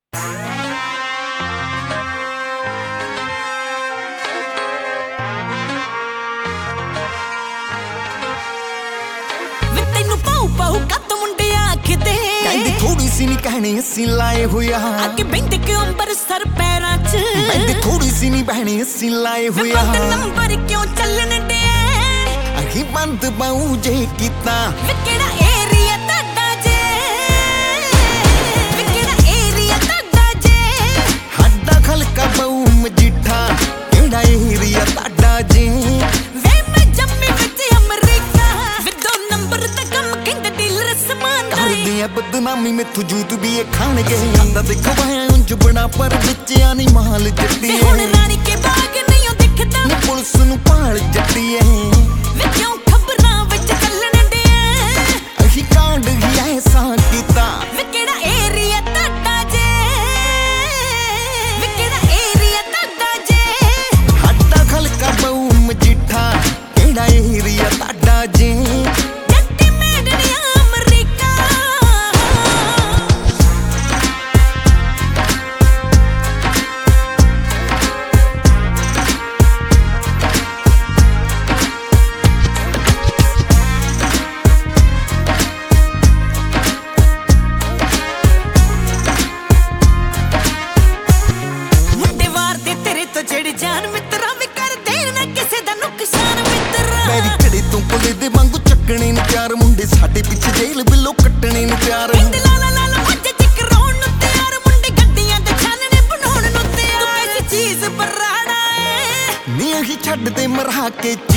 ਕਹਿੰਦੀ ਥੋੜੀ ਸੀ ਨੀ ਕਹਿਣੀ ਅਸੀਂ ਲਾਏ ਹੋਇਆ ਅੱਗੇ ਬੈਂਦੇ ਕਿਉਂ ਅੰਬਰਸਰ ਪੈਰਾਂ 'ਚ ਕਹਿੰਦੀ ਥੋੜੀ ਸੀ ਨੀ ਬਹਿਣੀ ਅਸੀਂ ਲਾਏ ਹੋਇਆ ਨੰਬਰ ਕਿਉਂ ਚੱਲਣ ਡੇ ਅਹੀਂ ਬੰਦ ਬਾਉ ਜੇ ਕੀਤਾ ਵੇ ਕਿਹੜਾ ਏਰੀਆ ਤੁਹਾਡਾ ਜੇ ਵੇ ਕਿਹੜਾ ਏਰੀਆ ਤੁਹਾਡਾ ਜੇ ਸਾਡਾ ਖਲਕਾ ਬਾਉ ਮਜੀਠਾ ਕਿਹੜਾ ਏਰੀਆ ਤੁਹਾਡਾ ਜੇ ਵੇ ਮੈਂ ਜੰਮੀ ਵਿੱਚ ਅਮਰੀਕਾ ਵੇ 2 ਨੰਬਰ ਦਾ ਕੰਮ ਕਹਿੰਦਾ ਡੀਲਰ ਸਮਾਨ ਕਰਦੀ ਆ ਬਦਨਾਮੀ ਮੈਥੋਂ ਜੂਤ ਵੀ ਇਹ ਖਾਣਗੇ ਆਂਦਾ ਦੇਖੋ ਭਾਇਆ ਉਂਝ ਬਣਾ ਪਰ ਵਿੱਚਿਆ ਨੀ ਮਾਲ ਜੱਟੀ ਹੁਣ ਰਾਣੀ ਕੇ ਬਾਗ ਨਹੀਂ ਉਹ ਦਿਖਦਾ ਨੀ ਪੁਲਿਸ ਨੂੰ ਭਾਲ ਜੱਟੀ ਐ ਵੇ ਕਿਉਂ ਖਬਰਾਂ ਵਿੱਚ ਚੱਲਣ ਡੇ ਅਹੀਂ ਕਾਂਡ ਹੀ ਐਸਾ ਕੀਤਾ ਵੇ ਕਿਹੜਾ ਏਰੀਆ ਤੁਹਾਡਾ ਜੇ ਵੇ ਕਿਹੜਾ ਏਰੀਆ ਤੁਹਾਡਾ ਜੇ ਸਾਡਾ ਖਲਕਾ ਬਾਉ ਮਜੀਠਾ ਕਿਹੜਾ ਏਰੀਆ ਤੁਹਾਡਾ ਜੇ ਜੱਟੀ ਮੇਡ ਨੀ ਅਮਰੀਕਾ ਮੁੰਡੇ ਵਾਰ ਦੇ ਤੇਰੇ ਤੋਂ ਜਿਹੜੀ ਜਾਨ ਮਿੱਤਰਾਂ ਵੀ ਕਰ ਦੇ ਨਾ ਕਿਸੇ ਦਾ ਨੁਕਸਾਨ ਮਿੱਤਰਾ ਮੈਂ ਵੀ ਕਿਹੜੇ ਤੋਂ ਕੋਲੇ ਦੇ ਵਾਂਗੂ ਚੱਕਣੇ ਨੂੰ ਪਿਆਰ ਮੁੰਡੇ ਸਾਡੇ ਪਿੱਛੇ ਜੇਲ੍ਹ ਬਿੱਲੋ ਕੱਟਣੇ ਨੂੰ ਪਿਆਰ ਕਹਿੰਦੇ ਲਾਲਾ ਲਾਲਾ ਮੱਝ ਚ ਕਰਾਉਣ ਨੂੰ ਤਿਆਰ ਮੁੰਡੇ ਗੱਡੀਆਂ ਤੇ ਛਾਨਣੇ ਬਣਾਉਣ ਨੂੰ ਤਿਆਰ ਤੂੰ ਕਿਸੇ ਚੀਜ਼ ਬਰਾੜਾ ਏ ਨੀ ਅਹੀਂ ਛੱਡ ਦੇ ਮਰਾ ਕੇ